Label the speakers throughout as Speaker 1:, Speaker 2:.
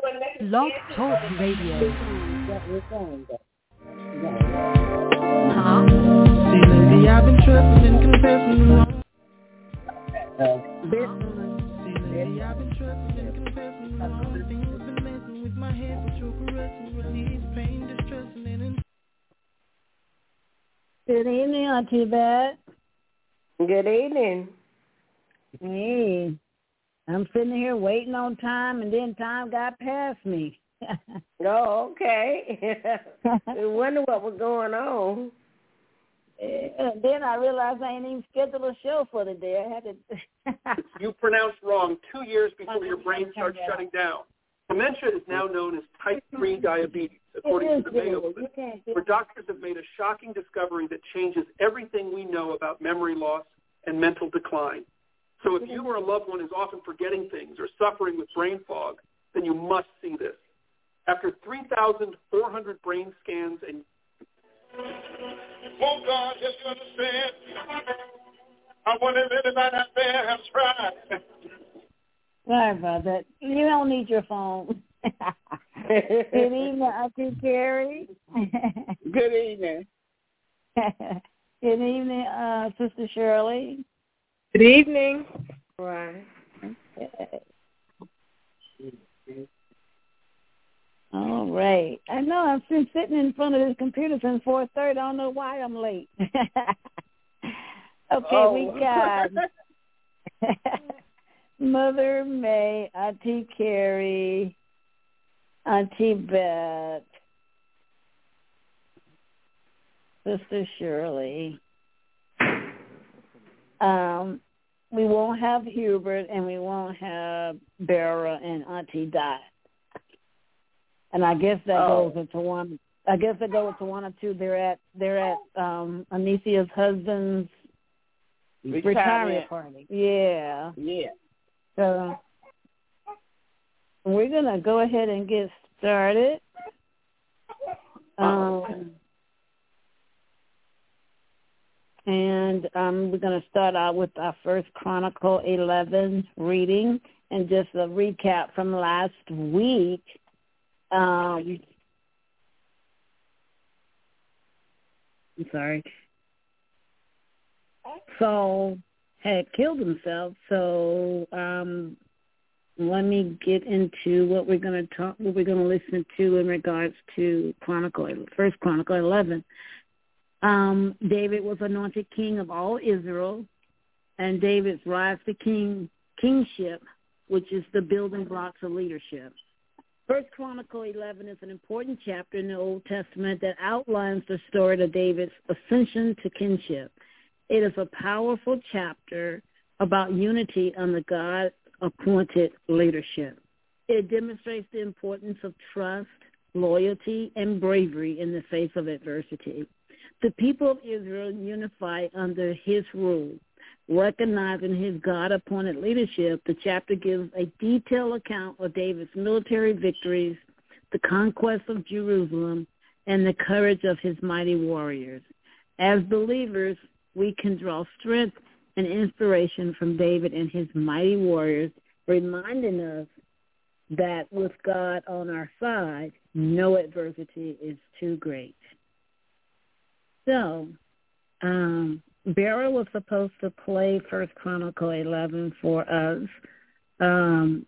Speaker 1: Blog Talk Radio.
Speaker 2: See, lady, I've been trusting and confessing. See, lady, I've been trusting and confessing. Things have been messing with my head, but you're caressing, relieves pain, distressing, and
Speaker 3: Good evening, Auntie Beth.
Speaker 4: Good evening.
Speaker 3: Hey, I'm sitting here waiting on time, and then time got past me.
Speaker 4: Oh, okay. I wonder what was going on.
Speaker 3: And then I realized I ain't even scheduled a show for the day. I had to.
Speaker 5: You pronounced wrong 2 years before your brain starts shutting down. Dementia is now known as type 3 diabetes, according to the Mayo Clinic, where doctors have made a shocking discovery that changes everything we know about memory loss and mental decline. So if you or a loved one is often forgetting things or suffering with brain fog, then you must see this. After 3,400 brain scans and...
Speaker 6: Oh, God, yes, you understand. I wonder if anybody out there has tried.
Speaker 3: Sorry about that. You don't need your phone. Good evening, Auntie Carrie.
Speaker 4: Good evening.
Speaker 3: Good evening, Sister Shirley.
Speaker 4: Good evening. Right.
Speaker 3: Okay. All right. I know I've been sitting in front of this computer since 4:30. I don't know why I'm late. We got Mother May, Auntie Carrie, Auntie Beth, Sister Shirley. We won't have Hubert, and we won't have Bera and Auntie Dot. And I guess that goes into one. I guess that goes to one or two. They're at Anicia's husband's retirement party. Yeah.
Speaker 4: Yeah.
Speaker 3: So we're gonna go ahead and get started. And we're going to start out with our First Chronicle 11 reading, and just a recap from last week. I'm sorry. Saul had killed himself, so let me get into what we're going to listen to in regards to First Chronicle 11. David was anointed king of all Israel, and David's rise to kingship, which is the building blocks of leadership. First Chronicle 11 is an important chapter in the Old Testament that outlines the story of David's ascension to kingship. It is a powerful chapter about unity under God-appointed leadership. It demonstrates the importance of trust, loyalty, and bravery in the face of adversity. The people of Israel unified under his rule. Recognizing his God-appointed leadership, the chapter gives a detailed account of David's military victories, the conquest of Jerusalem, and the courage of his mighty warriors. As believers, we can draw strength and inspiration from David and his mighty warriors, reminding us that with God on our side, no adversity is too great. So, Bera was supposed to play First Chronicle 11 for us. Then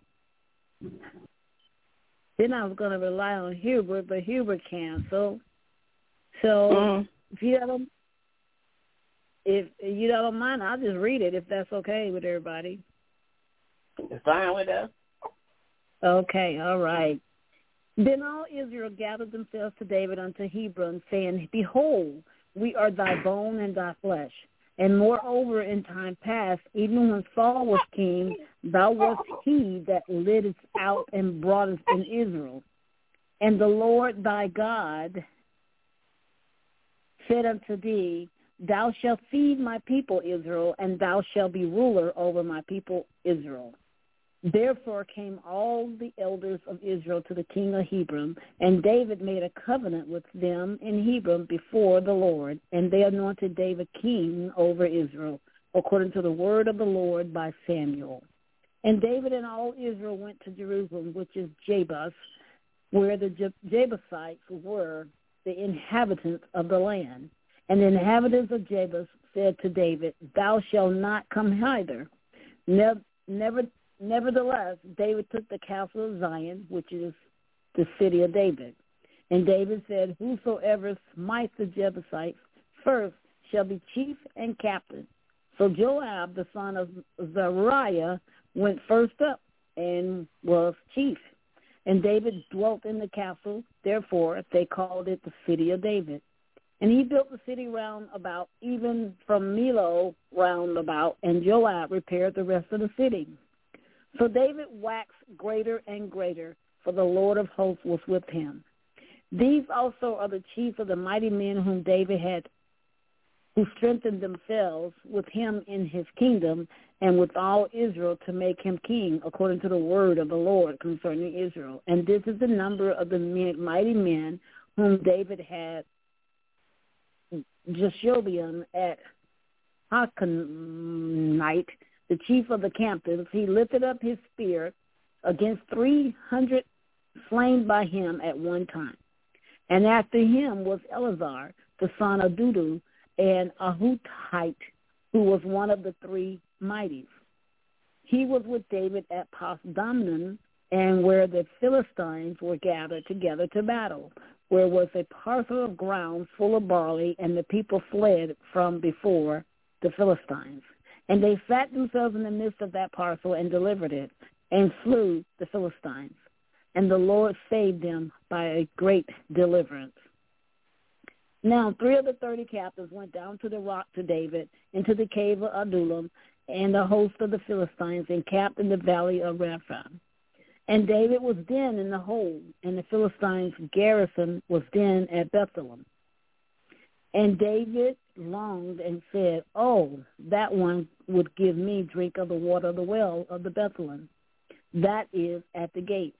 Speaker 3: I was going to rely on Hubert, but Hubert canceled. So if you don't mind, I'll just read it if that's okay with everybody.
Speaker 4: It's fine with us.
Speaker 3: Okay, all right. Then all Israel gathered themselves to David unto Hebron, saying, Behold, we are thy bone and thy flesh. And moreover, in time past, even when Saul was king, thou wast he that leddest out and broughtest in Israel. And the Lord thy God said unto thee, Thou shalt feed my people Israel, and thou shalt be ruler over my people Israel. Therefore came all the elders of Israel to the king of Hebron, and David made a covenant with them in Hebron before the Lord, and they anointed David king over Israel, according to the word of the Lord by Samuel. And David and all Israel went to Jerusalem, which is Jebus, where the Jebusites were the inhabitants of the land. And the inhabitants of Jebus said to David, "Thou shalt not come hither." Nevertheless, David took the castle of Zion, which is the city of David. And David said, "Whosoever smites the Jebusites first shall be chief and captain." So Joab, the son of Zeruiah, went first up and was chief. And David dwelt in the castle, therefore they called it the city of David. And he built the city round about, even from Millo round about, and Joab repaired the rest of the city. So David waxed greater and greater, for the Lord of hosts was with him. These also are the chiefs of the mighty men whom David had, who strengthened themselves with him in his kingdom and with all Israel to make him king, according to the word of the Lord concerning Israel. And this is the number of the mighty men whom David had: Jeshobeam at Hakonite, the chief of the captains. He lifted up his spear against 300 slain by him at one time. And after him was Eleazar, the son of Dudu, and Ahutite, who was one of the three mighties. He was with David at Pasdamnon, and where the Philistines were gathered together to battle, where was a parcel of ground full of barley, and the people fled from before the Philistines. And they sat themselves in the midst of that parcel and delivered it, and slew the Philistines. And the Lord saved them by a great deliverance. Now 3 of the 30 captives went down to the rock to David, into the cave of Adullam, and the host of the Philistines encamped in the valley of Rephaim. And David was then in the hold, and the Philistines' garrison was then at Bethlehem. And David longed and said, "Oh, that one would give me drink of the water of the well of the Bethlehem, that is at the gate."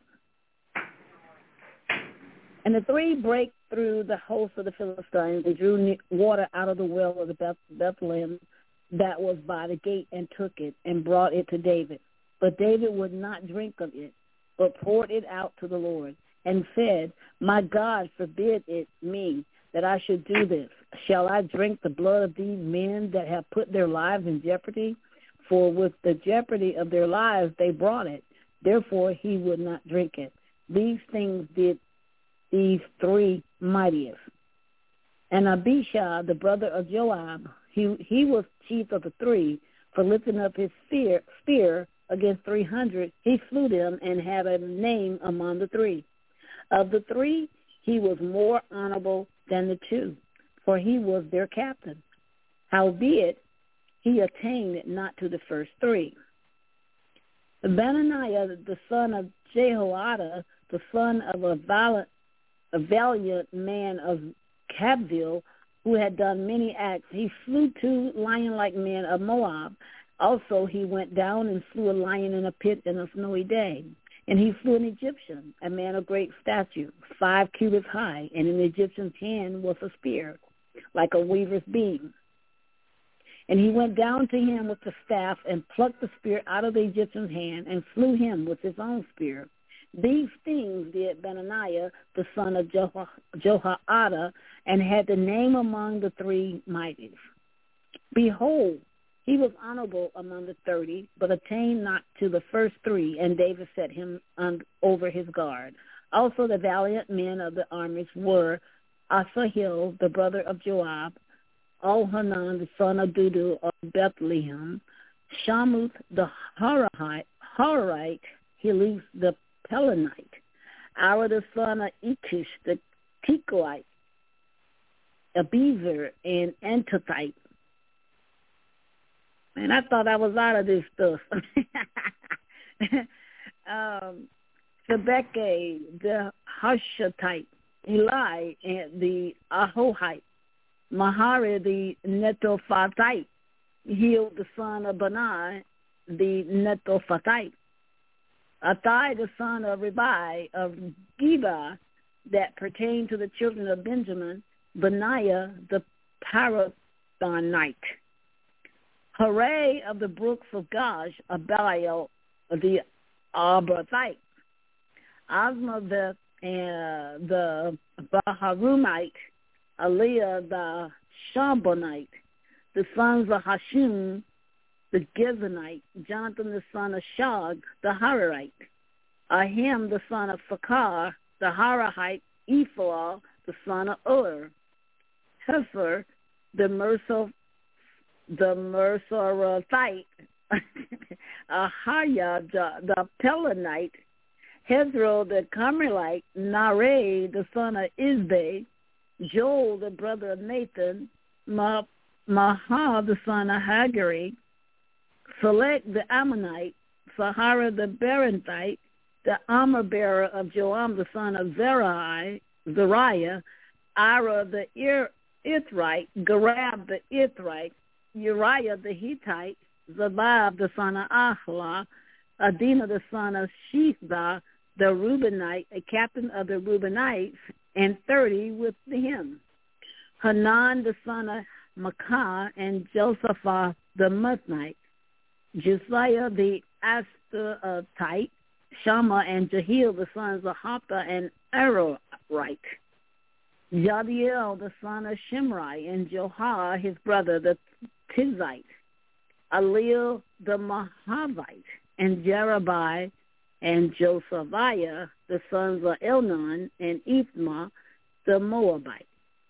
Speaker 3: And the three brake through the host of the Philistines and drew water out of the well of the Bethlehem that was by the gate, and took it and brought it to David. But David would not drink of it, but poured it out to the Lord, and said, "My God forbid it me that I should do this. Shall I drink the blood of these men that have put their lives in jeopardy? For with the jeopardy of their lives they brought it. Therefore he would not drink it. These things did these three mightiest." And Abishai, the brother of Joab, he was chief of the three, for lifting up his spear against 300, he slew them and had a name among the three. Of the three, he was more honorable than the two, for he was their captain. Howbeit, he attained not to the first three. Benaniah, the son of Jehoiada, the son of a valiant man of Kabzeel, who had done many acts, he slew 2 lion-like men of Moab. Also he went down and slew a lion in a pit in a snowy day. And he slew an Egyptian, a man of great stature, 5 cubits high, and in the Egyptian's hand was a spear, like a weaver's beam. And he went down to him with the staff and plucked the spear out of the Egyptian's hand and slew him with his own spear. These things did Benaniah, the son of Jehoiada, and had the name among the three mighties. Behold, he was honorable among the 30, but attained not to the first three, and David set him over his guard. Also the valiant men of the armies were Asahel, the brother of Joab, Elhanan, the son of Dudu of Bethlehem, Shamuth the Harite, Helis the Pelonite, Ara the son of Ikish the Tekoite, Abizer and Antothite. Man, I thought I was out of this stuff. Shebeke, the Hushatite, Eli, and the Ahohite, Mahari, the Netophathite, Heal, the son of Benai, the Netophathite, Athai, the son of Ribai of Geba, that pertained to the children of Benjamin, Benaiah, the Parathonite, Hooray of the brooks of Gash, Abiel the Arbathite, Ozma the Baharumite, Eliah the Shambonite, the sons of Hashum the Gizonite, Jonathan the son of Shag the Hararite, Ahim the son of Sakar the Harahite, Ephah the son of Ur, Hefer the Merzorathite, Ahaya the Pelonite, Hezro the Carmelite, Nare the son of Isbay, Joel the brother of Nathan, Maha the son of Hagari, Select the Ammonite, Sahara the Berenthite, the armor bearer of Joam the son of Zariah, Ira the Ithrite, Garab the Ithrite, Uriah the Hittite, Zabab the son of Ahlah, Adina the son of Shethah, the Reubenite, a captain of the Reubenites, and 30 with him. Hanan the son of Makah, and Josephah the Mithnite, Josiah the Astartite, Shammah and Jehiel the sons of Hoptha and Arorite, Jadiel the son of Shimri, and Johar his brother the Tizite, Alil the Mahavite, and Jerubai and Josephiah the sons of Elnon, and Ithma the Moabite,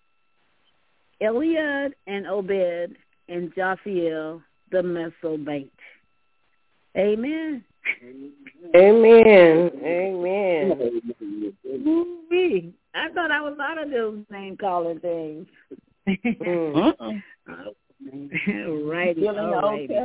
Speaker 3: Eliad and Obed, and Jophiel the Mesobite. Amen.
Speaker 4: Amen. Amen.
Speaker 3: Ooh-wee. I thought I was out of those name calling things. Righty, all righty.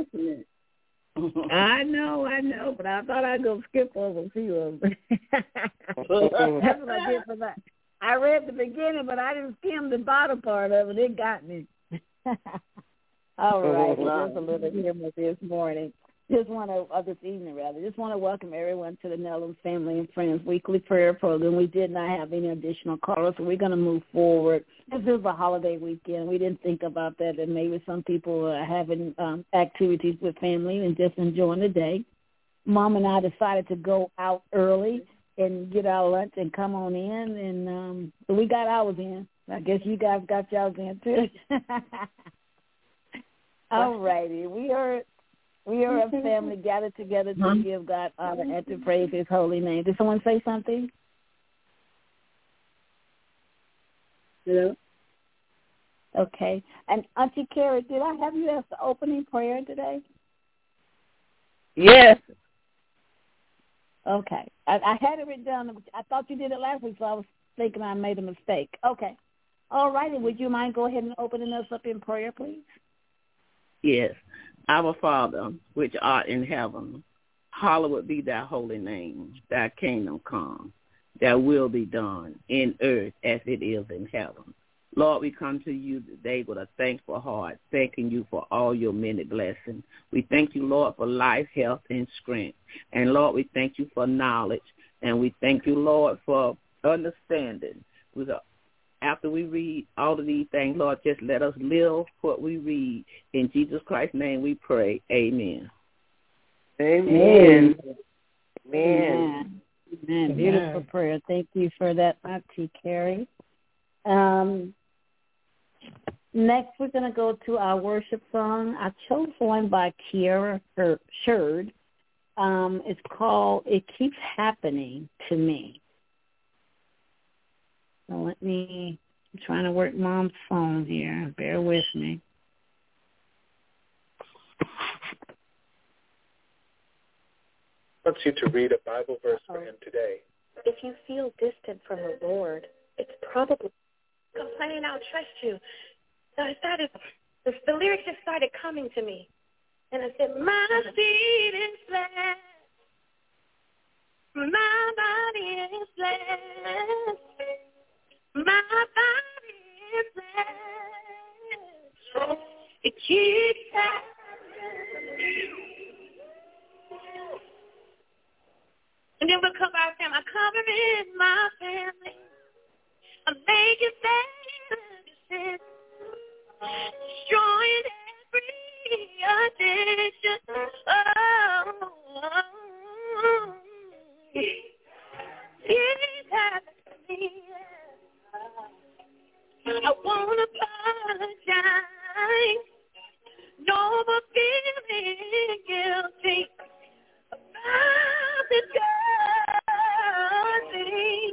Speaker 3: I know, but I thought I'd go skip over a few of them. That's what I did for that. I read the beginning, but I didn't skim the bottom part of it. It got me. All right, just a little humor this morning. This evening, just want to welcome everyone to the Nellum Family and Friends Weekly Prayer Program. We did not have any additional callers, so we're going to move forward. This is a holiday weekend. We didn't think about that, and maybe some people are having activities with family and just enjoying the day. Mom and I decided to go out early and get our lunch and come on in, and so we got ours in. I guess you guys got y'all's in, too. All righty. We are a family gathered together to give God honor and to praise his holy name. Did someone say something? Hello? Okay. And Auntie Carrie, did I have you as the opening prayer today?
Speaker 4: Yes.
Speaker 3: Okay. I had it written down. I thought you did it last week, so I was thinking I made a mistake. Okay. All righty. Would you mind go ahead and opening us up in prayer, please?
Speaker 7: Yes. Our Father, which art in heaven, hallowed be thy holy name. Thy kingdom come. Thy will be done in earth as it is in heaven. Lord, we come to you today with a thankful heart, thanking you for all your many blessings. We thank you, Lord, for life, health, and strength. And, Lord, we thank you for knowledge. And we thank you, Lord, for understanding. After we read all of these things, Lord, just let us live what we read. In Jesus Christ's name we pray. Amen.
Speaker 4: Amen. Amen.
Speaker 3: Amen. Amen. Beautiful prayer. Thank you for that, Auntie Carrie. Next, we're going to go to our worship song. I chose one by Kiara Sherd. It's called It Keeps Happening to Me. So I'm trying to work Mom's phone here. Bear with me.
Speaker 8: I want you to read a Bible verse for him today.
Speaker 9: If you feel distant from the Lord, it's probably complaining, I'll trust you. So I started, the lyrics just started coming to me. And I said, my seed is blessed. My body is blessed. My body is blessed. It keeps happening. And then we'll cover our family. I cover in my family. I make it better. Destroying every addiction. Oh. I want to apologize. No more feeling guilty about this God thing.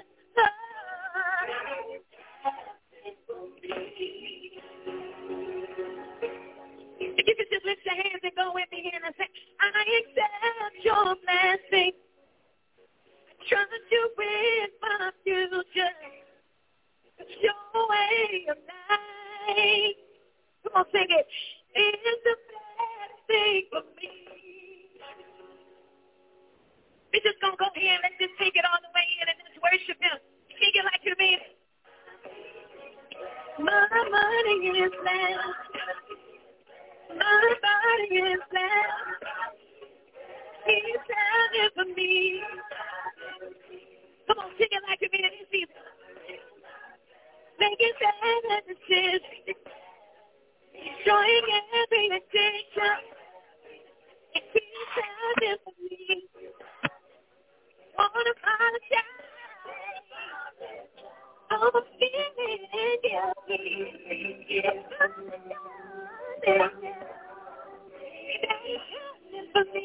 Speaker 9: If you could just lift your hands and go with me and say, I accept your blessing. Trust you with my future. Your way of life. Come on, sing it. It's the best thing for me. We're just going to go here and let's just take it all the way in and just worship him. Sing it like you mean it. My money is blessed. My body is blessed. He's done it for me. Come on, sing it like you mean it. It's making bad decisions. Destroying every addiction. He's done it for me. Wanna apologize. I'm feeling guilty. For me.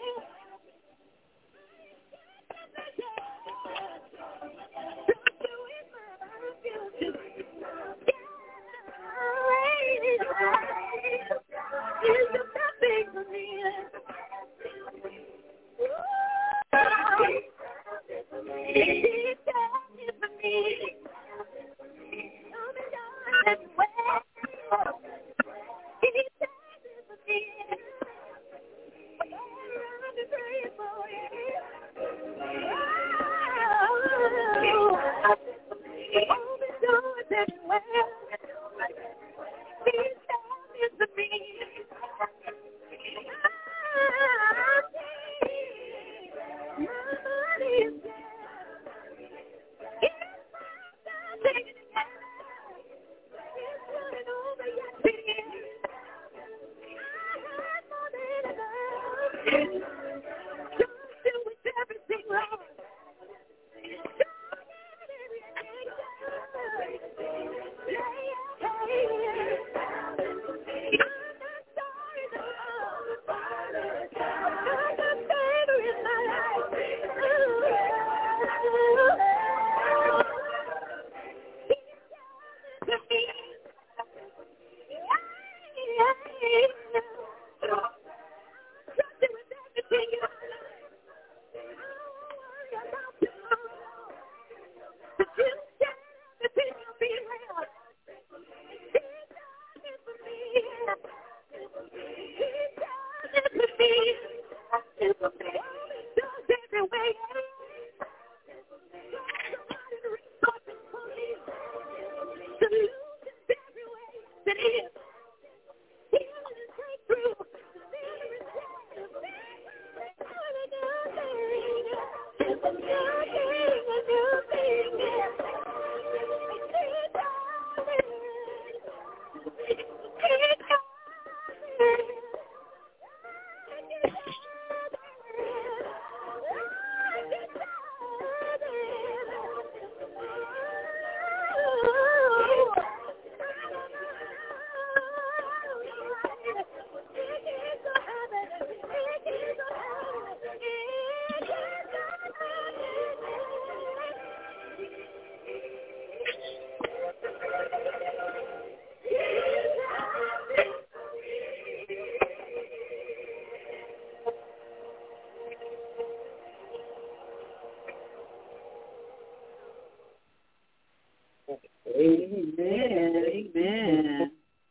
Speaker 3: Amen.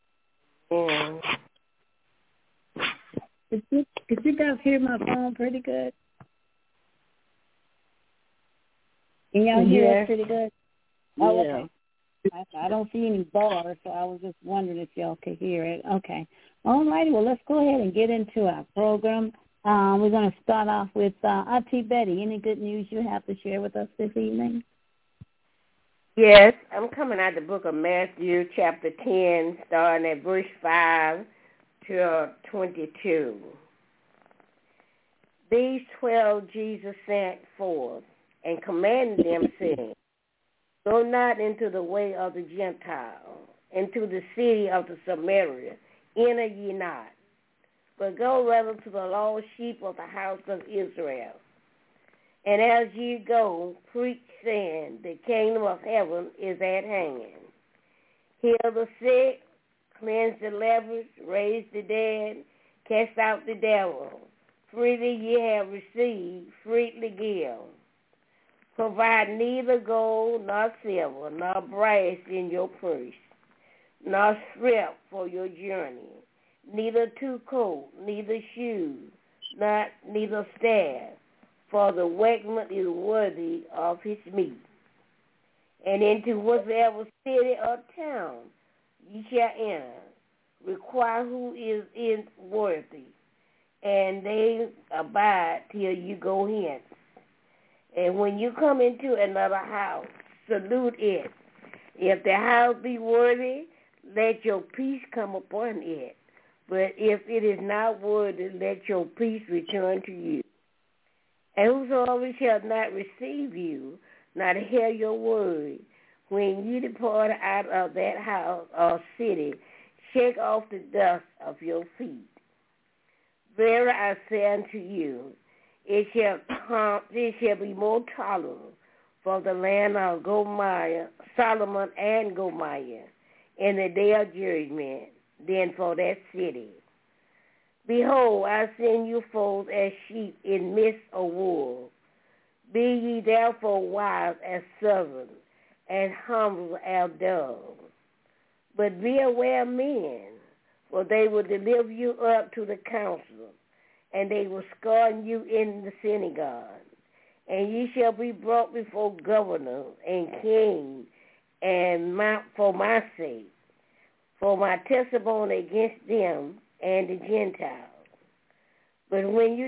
Speaker 3: Amen. Could you guys hear my phone pretty good? Can y'all hear it pretty good? Oh, okay. I don't see any bars, so I was just wondering if y'all could hear it. Okay. All righty. Well, let's go ahead and get into our program. We're going to start off with Auntie Betty. Any good news you have to share with us this evening?
Speaker 4: Yes, I'm coming out of the book of Matthew, chapter 10, starting at verse 5 to 22. These 12 Jesus sent forth and commanded them, saying, Go not into the way of the Gentile, into the city of the Samaria. Enter ye not, but go rather to the lost sheep of the house of Israel. And as ye go, preach, saying, the kingdom of heaven is at hand. Heal the sick, cleanse the lepers, raise the dead, cast out the devil. Freely ye have received, freely give. Provide neither gold nor silver nor brass in your purse, nor scrip for your journey, neither two coats, neither shoes, neither staff, for the workman is worthy of his meat. And into whatsoever city or town ye shall enter, require who is worthy, and they abide till you go hence. And when you come into another house, salute it. If the house be worthy, let your peace come upon it. But if it is not worthy, let your peace return to you. And whosoever shall not receive you, not hear your word, when you depart out of that house or city, shake off the dust of your feet. Verily I say unto you, it shall be more tolerable for the land of Solomon and Gomorrah in the day of judgment than for that city. Behold, I send you forth as sheep in midst of wolves. Be ye therefore wise as serpents, and humble as doves. But be aware of men, for they will deliver you up to the council, and they will scorn you in the synagogue. And ye shall be brought before governors and kings, and for my sake, for my testimony against them and the Gentiles. But when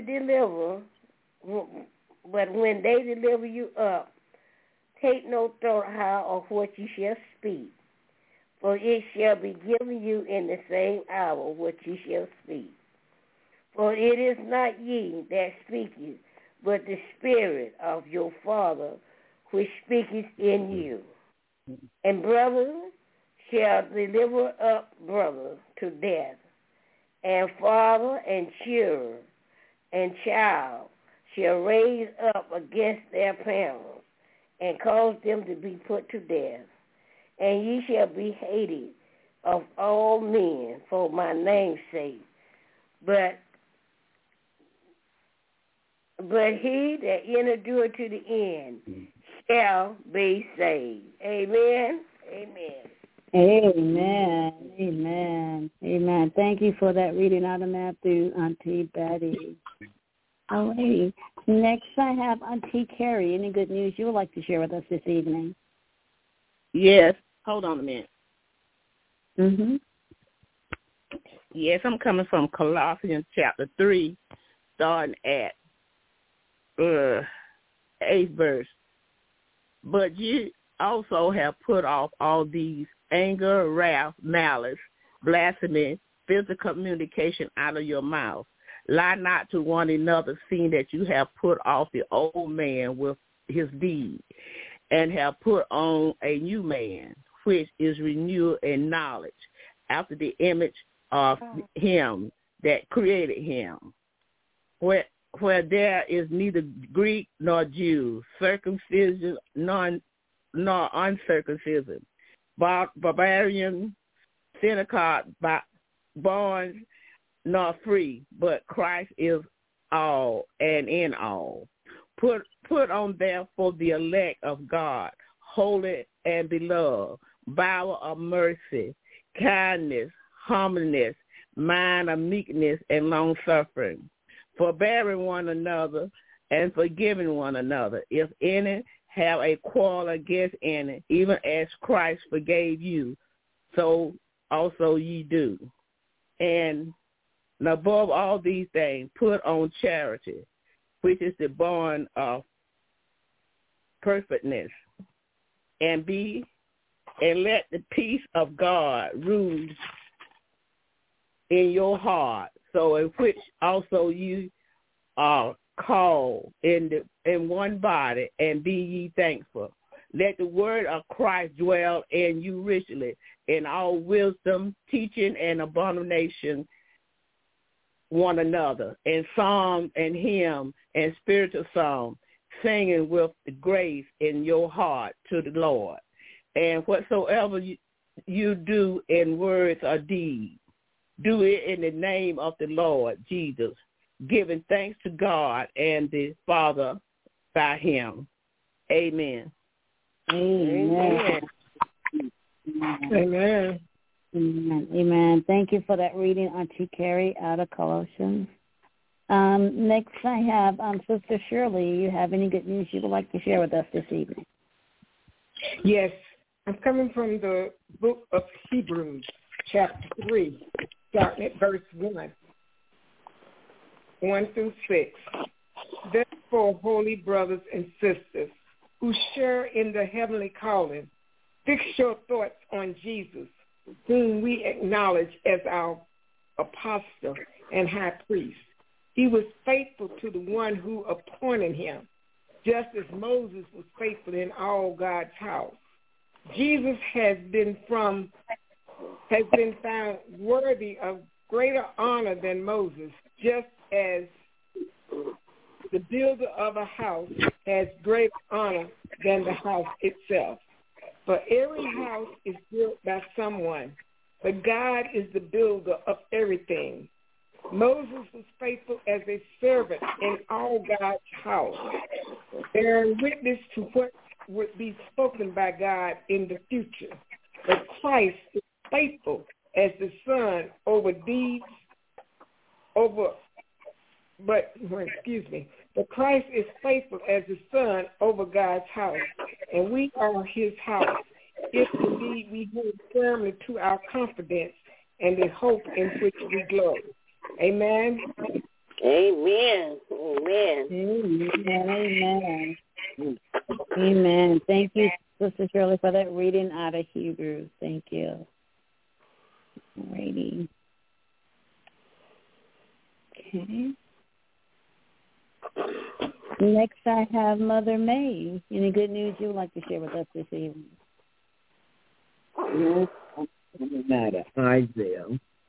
Speaker 4: they deliver you up, take no thought how or what you shall speak, for it shall be given you in the same hour what you shall speak. For it is not ye that speaketh, but the Spirit of your Father which speaketh in you. And brother shall deliver up brother to death, and father and children and child shall raise up against their parents, and cause them to be put to death. And ye shall be hated of all men for my name's sake. But he that endureth to the end shall be saved. Amen. Amen.
Speaker 3: Amen. Amen. Amen. Thank you for that reading out of Matthew, Auntie Betty. All right. Next, I have Auntie Carrie. Any good news you would like to share with us this evening?
Speaker 7: Yes. Hold on a minute.
Speaker 3: Mm-hmm.
Speaker 7: Yes, I'm coming from Colossians chapter 3, starting at 8th verse. But you also have put off all these: anger, wrath, malice, blasphemy, physical communication out of your mouth. Lie not to one another, seeing that you have put off the old man with his deed, and have put on a new man, which is renewed in knowledge, after the image of him that created him. Where there is neither Greek nor Jew, circumcision nor uncircumcision, barbarian, synagogue, born nor free, but Christ is all and in all. Put on therefore the elect of God, holy and beloved, bower of mercy, kindness, humbleness, mind of meekness, and long-suffering, forbearing one another and forgiving one another. If any have a quarrel against any, even as Christ forgave you, so also ye do. And above all these things, put on charity, which is the bond of perfectness, and let the peace of God rule in your heart, so in which also you are called in one body, and be ye thankful. Let the word of Christ dwell in you richly, in all wisdom, teaching, and abomination one another, in psalm and hymn and spiritual song, singing with grace in your heart to the Lord. And whatsoever you do in words or deed, do it in the name of the Lord Jesus, giving thanks to God and the Father by him. Amen.
Speaker 3: Amen.
Speaker 10: Amen.
Speaker 3: Amen. Amen. Thank you for that reading, Auntie Carrie, out of Colossians. Next I have Sister Shirley. You have any good news you would like to share with us this evening?
Speaker 10: Yes. I'm coming from the book of Hebrews, chapter 3, starting at verse 1 through 6. Therefore, holy brothers and sisters who share in the heavenly calling, fix your thoughts on Jesus, whom we acknowledge as our apostle and high priest. He was faithful to the one who appointed him, just as Moses was faithful in all God's house. Jesus has been found worthy of greater honor than Moses, just as the builder of a house has greater honor than the house itself. For every house is built by someone, but God is the builder of everything. Moses was faithful as a servant in all God's house, bearing witness to what would be spoken by God in the future. But Christ is faithful as the Son But Christ is faithful as the Son over God's house, and we are his house, if indeed we hold firmly to our confidence and the hope in which we glory. Amen.
Speaker 4: Amen. Amen.
Speaker 3: Amen. Amen. Thank you, Sister Shirley, for that reading out of Hebrews. Thank you. Alrighty. Okay. Next, I have Mother May. Any good news you would like to share with us this evening?
Speaker 7: Yes, coming out of Isaiah.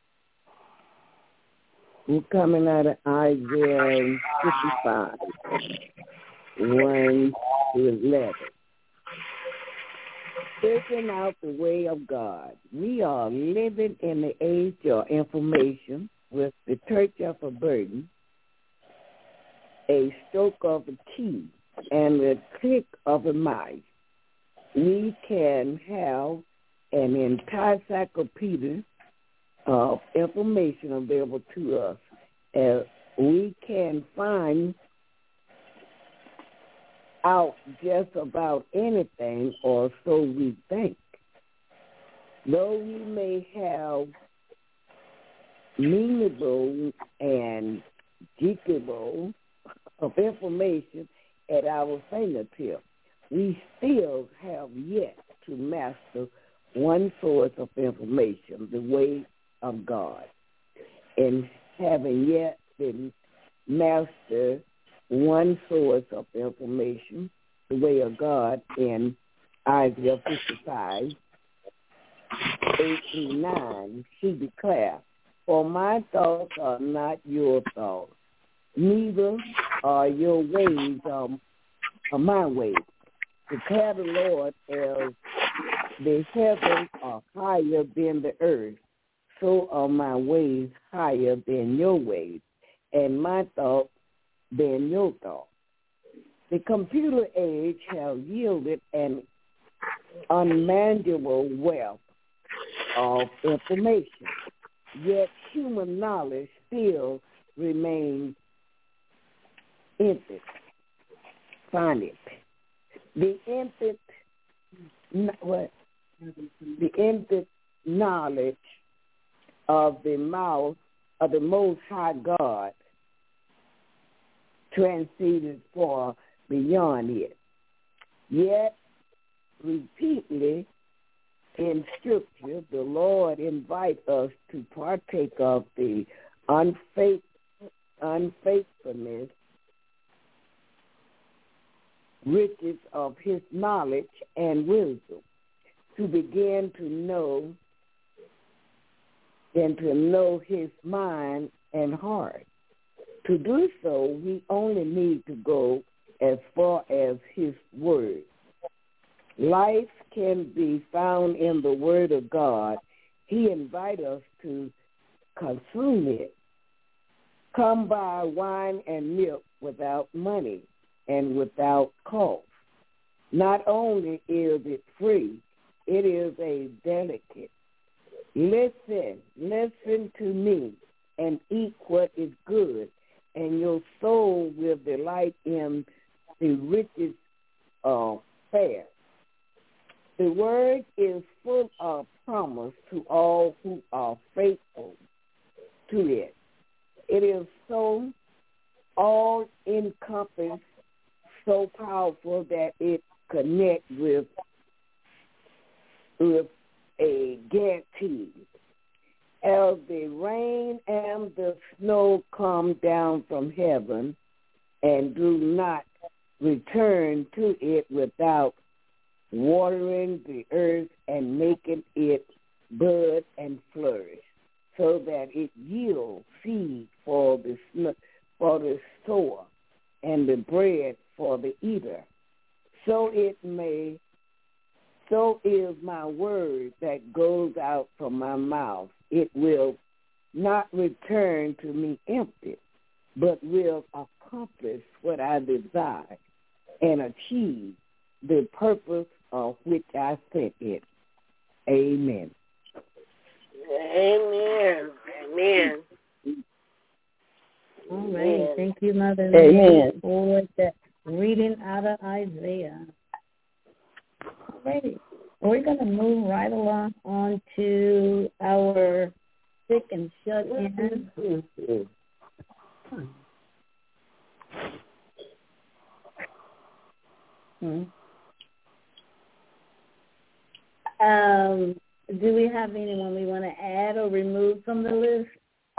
Speaker 7: We're coming out of Isaiah 55, 1 to 11. Taking out the way of God. We are living in the age of information with the touch of a burden, a stroke of a key, and the click of a mouse. We can have an entire encyclopedia of information available to us. We can find out just about anything, or so we think. Though we may have meaningful and geekable of information at our fingertips, we still have yet to master one source of information, the way of God, and having yet been mastered one source of information, the way of God, in Isaiah 55, 8-9, she declared, "For my thoughts are not your thoughts, neither are your ways my ways. Declare the Lord, as the heavens are higher than the earth, so are my ways higher than your ways, and my thoughts than your thoughts." The computer age has yielded an unmanageable wealth of information, yet human knowledge still remains infant. Find it. The infant knowledge of the mouth of the Most High God transcended far beyond it. Yet, repeatedly in Scripture, the Lord invites us to partake of the unfaithfulness
Speaker 11: riches of his knowledge and wisdom, to begin to know and to know his mind and heart. To do so, we only need to go as far as his word. Life can be found in the word of God. He invites us to consume it. Come buy wine and milk without money and without cost. Not only is it free, it is a delicate. Listen to me and eat what is good, and your soul will delight in the richest fare. The word is full of promise to all who are faithful to it. It is so all-encompassing, so powerful that it connects with a guarantee. As the rain and the snow come down from heaven and do not return to it without watering the earth and making it bud and flourish, so that it yields seed for the sower and the bread for the eater. So is my word that goes out from my mouth. It will not return to me empty, but will accomplish what I desire and achieve the purpose of which I sent it. Amen.
Speaker 4: Amen. Amen.
Speaker 3: All right. Thank you, Mother.
Speaker 11: Amen.
Speaker 3: For that reading out of Isaiah. All righty. We're going to move right along on to our sick and shut in. Do we have anyone we want to add or remove from the list?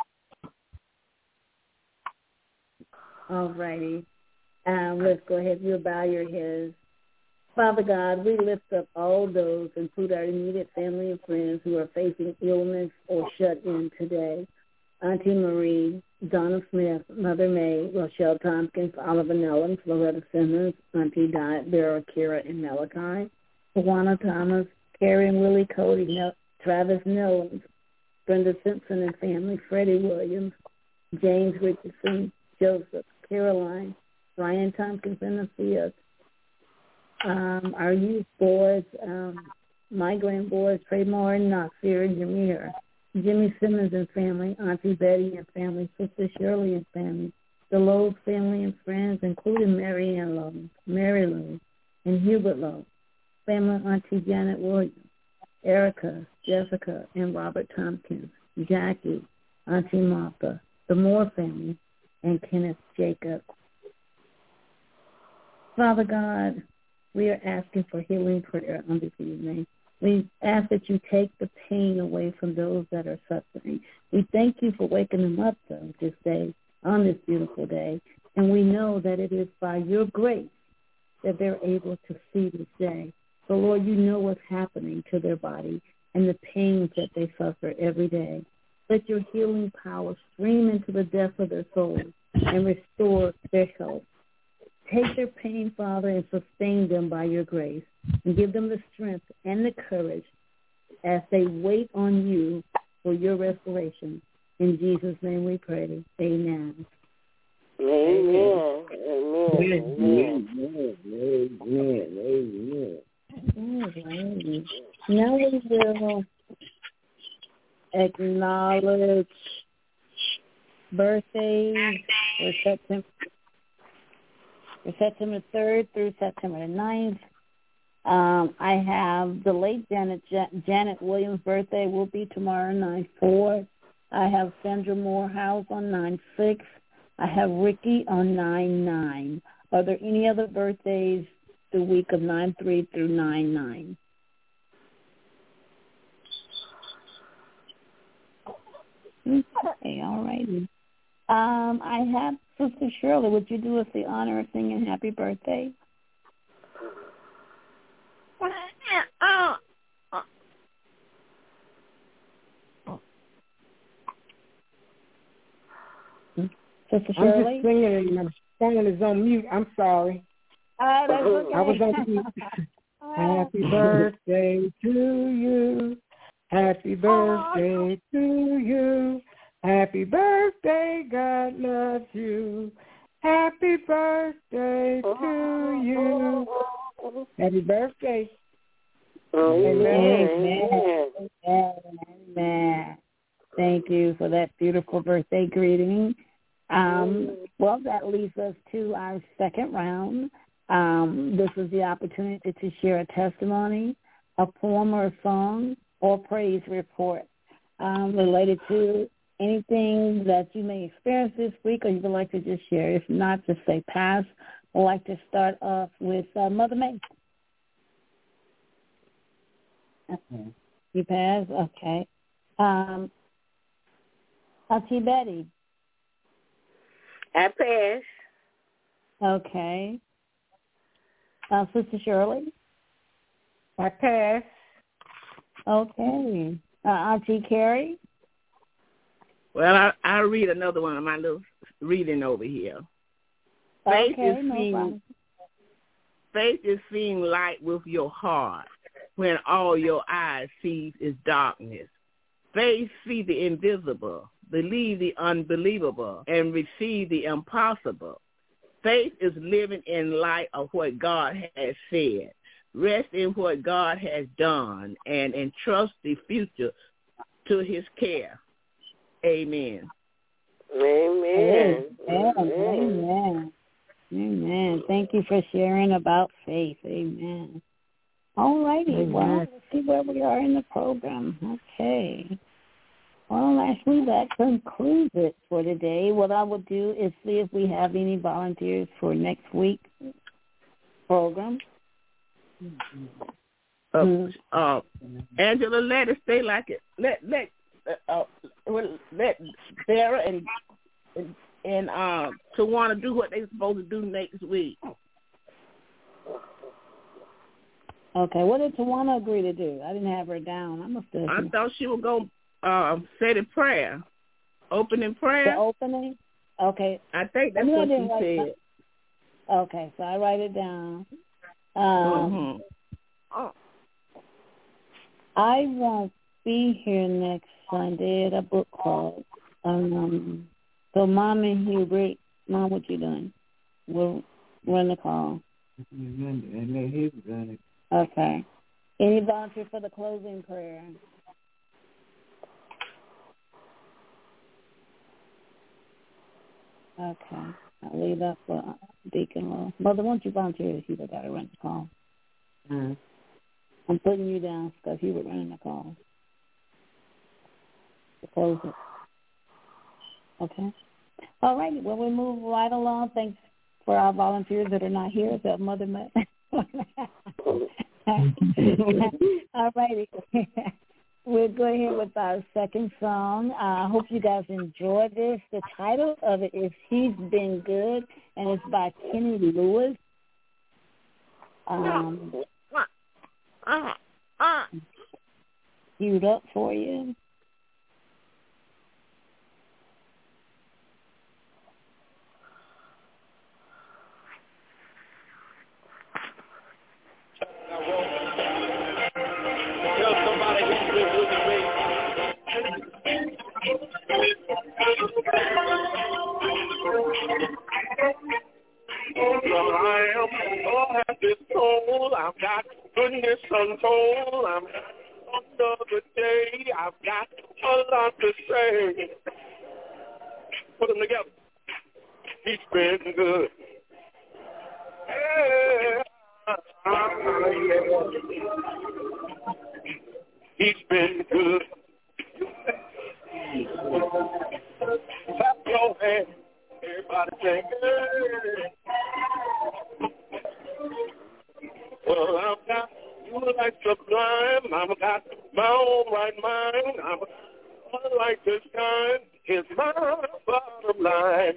Speaker 3: All righty. Let's go ahead. You'll bow your heads. Father God, we lift up all those, including our immediate family and friends, who are facing illness or shut in today. Auntie Marie, Donna Smith, Mother May, Rochelle Tompkins, Oliver Nellums, Loretta Simmons, Auntie Dot, Vera, Kira, and Malachi, Tawana Thomas, Carrie and Willie Cody, Travis Nellums, Brenda Simpson and family, Freddie Williams, James Richardson, Joseph, Caroline, Brian Tompkins and the Fields, our youth boys, my grandboys, Trey Moore and Knoxville and Jameer, Jimmy Simmons and family, Auntie Betty and family, Sister Shirley and family, the Lowe's family and friends, including Mary Ann Lowe, Mary Lou, and Hubert Lowe, family Auntie Janet Williams, Erica, Jessica, and Robert Tompkins, Jackie, Auntie Martha, the Moore family, and Kenneth Jacob. Father God, we are asking for healing prayer on this evening. We ask that you take the pain away from those that are suffering. We thank you for waking them up, though, this day, on this beautiful day. And we know that it is by your grace that they're able to see this day. So, Lord, you know what's happening to their body and the pains that they suffer every day. Let your healing power stream into the depths of their souls and restore their health. Take their pain, Father, and sustain them by your grace, and give them the strength and the courage as they wait on you for your restoration. In Jesus' name we pray. Amen.
Speaker 4: Amen.
Speaker 11: Amen.
Speaker 3: Amen. Now we will acknowledge birthdays for September 3rd through September 9th. I have the late Janet Williams' birthday will be tomorrow, 9/4. I have Sandra Morehouse on 9/6. I have Ricky on 9/9. Are there any other birthdays the week of 9/3 through 9/9? Okay, all righty. I have Sister Shirley. Would you do us the honor of singing happy birthday? Sister Shirley?
Speaker 10: I'm just singing and my phone is on mute. I'm sorry.
Speaker 3: That's okay.
Speaker 10: I was on mute. Happy birthday to you. Happy birthday to you. Happy birthday, God loves you. Happy birthday to you. Happy birthday.
Speaker 3: Amen. Amen. Thank you for that beautiful birthday greeting. Well, that leads us to our second round. This is the opportunity to share a testimony, a poem or a song, or praise report related to anything that you may experience this week or you would like to just share. If not, just say pass. I'd like to start off with Mother May. Okay. You pass? Okay. Auntie Betty.
Speaker 4: I pass.
Speaker 3: Okay. Sister Shirley.
Speaker 10: I pass.
Speaker 3: Okay. Auntie Carrie.
Speaker 7: Well, I'll read another one of my little reading over here.
Speaker 3: Okay, no problem.
Speaker 7: Faith is seeing light with your heart when all your eyes see is darkness. Faith see the invisible, believe the unbelievable, and receive the impossible. Faith is living in light of what God has said. Rest in what God has done and entrust the future to his care. Amen.
Speaker 4: Amen.
Speaker 3: Amen. Amen. Thank you for sharing about faith. Amen. All righty. Well, let's see where we are in the program. Okay. Well, actually, that concludes it for today. What I will do is see if we have any volunteers for next week's program.
Speaker 7: Angela, let it stay like it. Let Sarah and to want to do what they're supposed to do next week.
Speaker 3: Okay, what did Tawana agree to do? I didn't have her down.
Speaker 7: I thought she would go say the prayer, opening prayer.
Speaker 3: The opening? Okay.
Speaker 7: I think that's what she said.
Speaker 3: Okay, so I write it down. I won't be here next Sunday at a book club. So Mom and Hubert, Mom, what you doing? We'll run the call. Okay. Any volunteer for the closing prayer? Okay. I'll leave that for Deacon Lowe. Mother, won't you volunteer if Hubert got to run the call? I'm putting you down because Hubert running the call. To close it. Okay. All right. Well, we move right along. Thanks for our volunteers that are not here. Is that Mother May? All righty. We'll go ahead with our second song. I hope you guys enjoy this. The title of it is He's Been Good, and it's by Kenny Lewis. Queued up for you.
Speaker 6: I am so happy soul. I've got goodness untold. I'm another day. I've got a lot to say. Put them together. He's been good. He's been good. Clap your hands. Everybody sing. Well, I've got you like sublime. I've got my own right mind. I'm like this kind is my bottom line.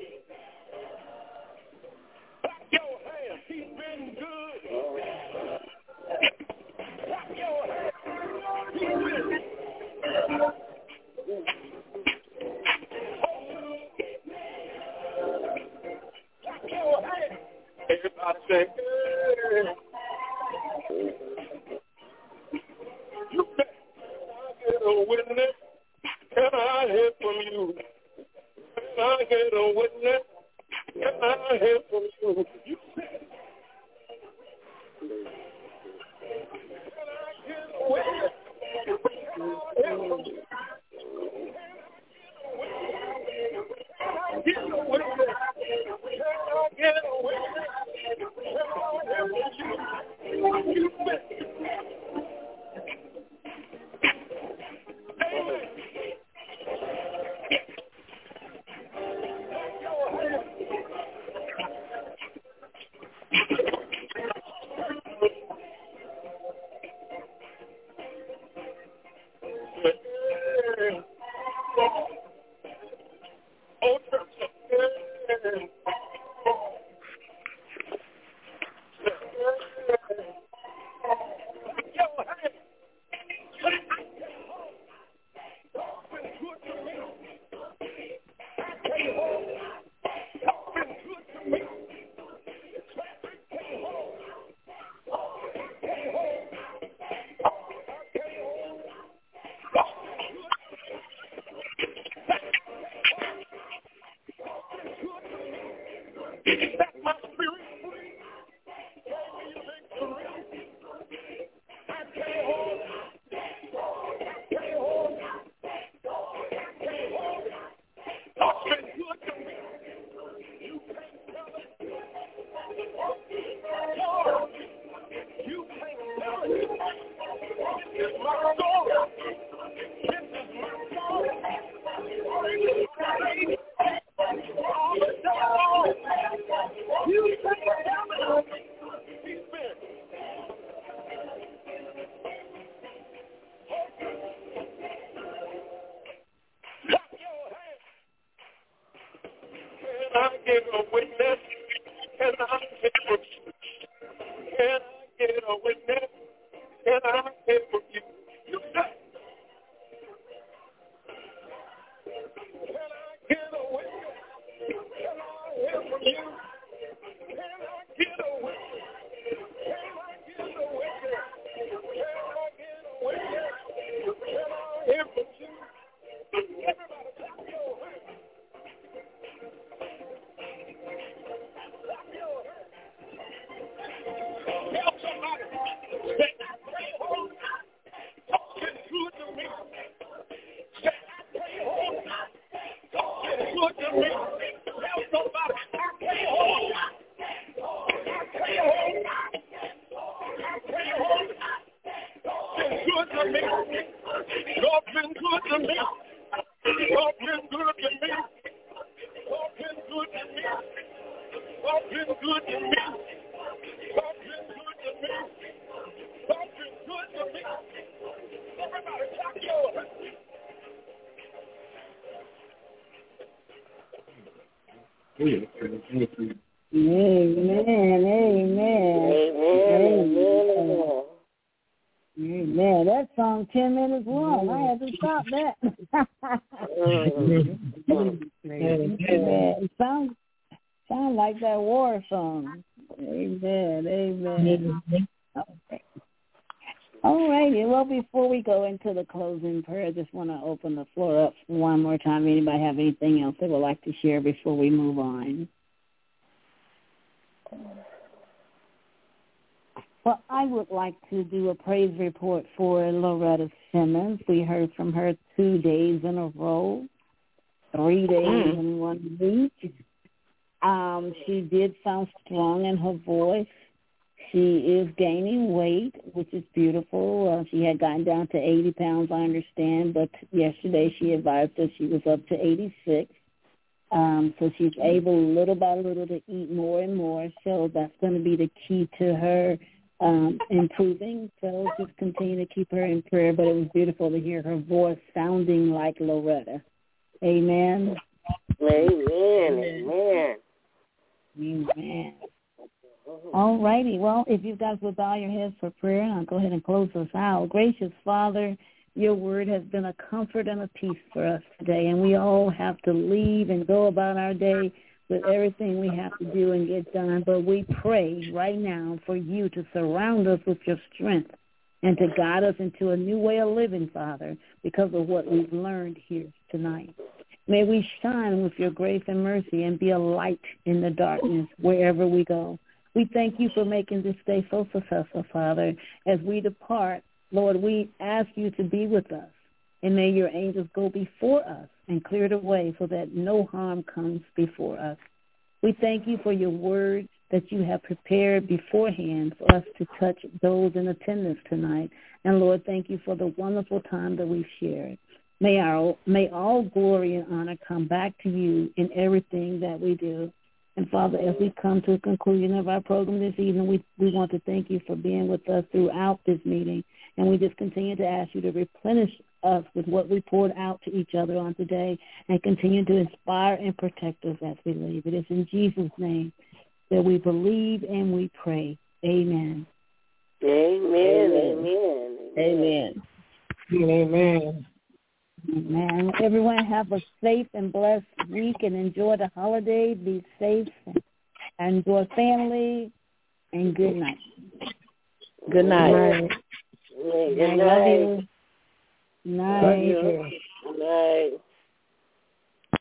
Speaker 6: Clap your hands. He's been good. Clap your hands. He's been good. say, you bet. Can I get a witness? Can I hear from you? Can I get a witness? Can I hear from you? You said, can I get a witness? Can I hear from you? Can I get a witness? Can I get a witness? Can I hear from you? You said, amen.
Speaker 3: Amen. That song 10 minutes long. I had to stop that. It sounds like that war song. Amen. Amen. Okay. All righty. Well, before we go into the closing prayer, I just want to open the floor up one more time. Anybody have anything else they would like to share before we move on? Well, I would like to do a praise report for Loretta Simmons. We heard from her 2 days in a row, 3 days in 1 week. She did sound strong in her voice. She is gaining weight, which is beautiful. She had gotten down to 80 pounds, I understand, but yesterday she advised us she was up to 86. So she's able little by little to eat more and more. So that's going to be the key to her improving. So just continue to keep her in prayer. But it was beautiful to hear her voice sounding like Loretta. Amen.
Speaker 4: Amen. Amen.
Speaker 3: Amen. All righty. Well, if you guys would bow your heads for prayer, I'll go ahead and close us out. Gracious Father, your word has been a comfort and a peace for us today, and we all have to leave and go about our day with everything we have to do and get done. But we pray right now for you to surround us with your strength and to guide us into a new way of living, Father, because of what we've learned here tonight. May we shine with your grace and mercy and be a light in the darkness wherever we go. We thank you for making this day so successful, Father. As we depart, Lord, we ask you to be with us, and may your angels go before us and clear the way so that no harm comes before us. We thank you for your word that you have prepared beforehand for us to touch those in attendance tonight. And, Lord, thank you for the wonderful time that we've shared. May all glory and honor come back to you in everything that we do. And, Father, as we come to the conclusion of our program this evening, we want to thank you for being with us throughout this meeting. And we just continue to ask you to replenish us with what we poured out to each other on today and continue to inspire and protect us as we leave. It is in Jesus' name that we believe and we pray. Amen.
Speaker 4: Amen.
Speaker 7: Amen. Amen.
Speaker 10: Amen.
Speaker 3: Amen. Everyone have a safe and blessed week and enjoy the holiday. Be safe and enjoy family. And good night.
Speaker 7: Good night.
Speaker 4: Good night.
Speaker 3: I love you.
Speaker 10: Love you.
Speaker 4: Good night.